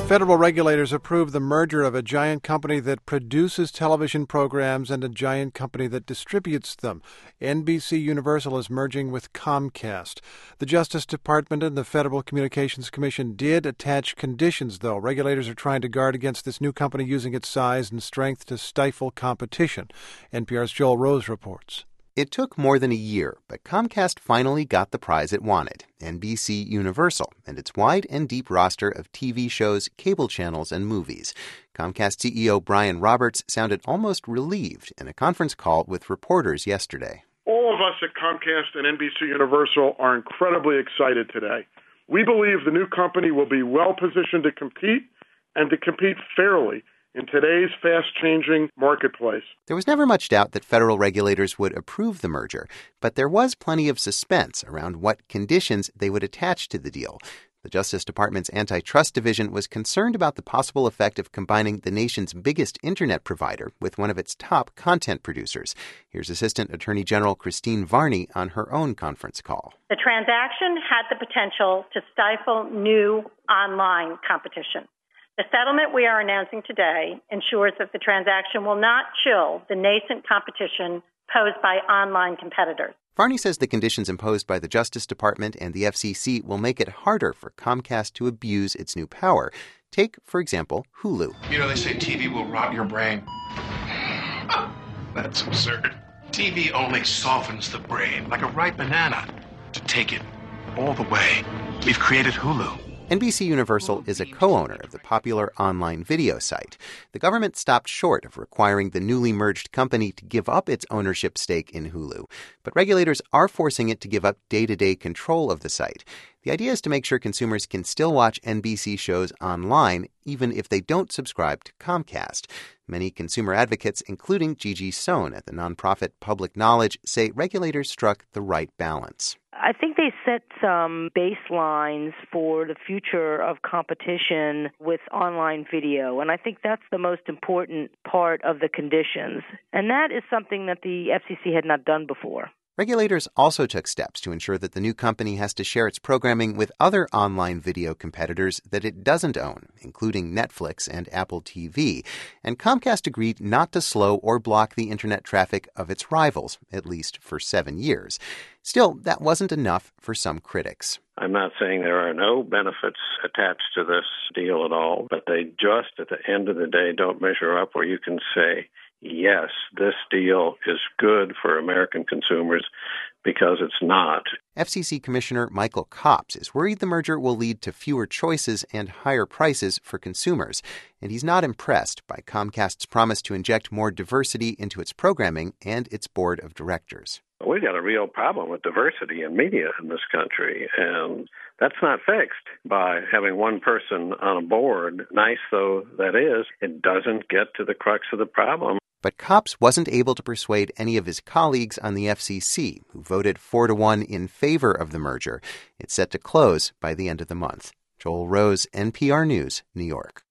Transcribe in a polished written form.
Federal regulators approved the merger of a giant company that produces television programs and a giant company that distributes them. NBC Universal is merging with Comcast. The Justice Department and the Federal Communications Commission did attach conditions, though. Regulators are trying to guard against this new company using its size and strength to stifle competition. NPR's Joel Rose reports. It took more than a year, but Comcast finally got the prize it wanted, NBC Universal, and its wide and deep roster of TV shows, cable channels, and movies. Comcast CEO Brian Roberts sounded almost relieved in a conference call with reporters yesterday. All of us at Comcast and NBC Universal are incredibly excited today. We believe the new company will be well-positioned to compete and to compete fairly in today's fast-changing marketplace. There was never much doubt that federal regulators would approve the merger, but there was plenty of suspense around what conditions they would attach to the deal. The Justice Department's Antitrust Division was concerned about the possible effect of combining the nation's biggest internet provider with one of its top content producers. Here's Assistant Attorney General Christine Varney on her own conference call. The transaction had the potential to stifle new online competition. The settlement we are announcing today ensures that the transaction will not chill the nascent competition posed by online competitors. Varney says the conditions imposed by the Justice Department and the FCC will make it harder for Comcast to abuse its new power. Take, for example, Hulu. You know, they say TV will rot your brain. That's absurd. TV only softens the brain like a ripe banana. To take it all the way, we've created Hulu. NBC Universal is a co-owner of the popular online video site. The government stopped short of requiring the newly merged company to give up its ownership stake in Hulu, but regulators are forcing it to give up day-to-day control of the site. The idea is to make sure consumers can still watch NBC shows online, even if they don't subscribe to Comcast. Many consumer advocates, including Gigi Sohn at the nonprofit Public Knowledge, say regulators struck the right balance. I think they set some baselines for the future of competition with online video, and I think that's the most important part of the conditions. And that is something that the FCC had not done before. Regulators also took steps to ensure that the new company has to share its programming with other online video competitors that it doesn't own, including Netflix and Apple TV. And Comcast agreed not to slow or block the internet traffic of its rivals, at least for 7 years. Still, that wasn't enough for some critics. I'm not saying there are no benefits attached to this deal at all, but they just, at the end of the day, don't measure up where you can say, yes, this deal is good for American consumers, because it's not. FCC Commissioner Michael Copps is worried the merger will lead to fewer choices and higher prices for consumers, and he's not impressed by Comcast's promise to inject more diversity into its programming and its board of directors. We've got a real problem with diversity in media in this country, and that's not fixed by having one person on a board. Nice though that is, it doesn't get to the crux of the problem. But Copps wasn't able to persuade any of his colleagues on the FCC, who voted 4-1 in favor of the merger. It's set to close by the end of the month. Joel Rose, NPR News, New York.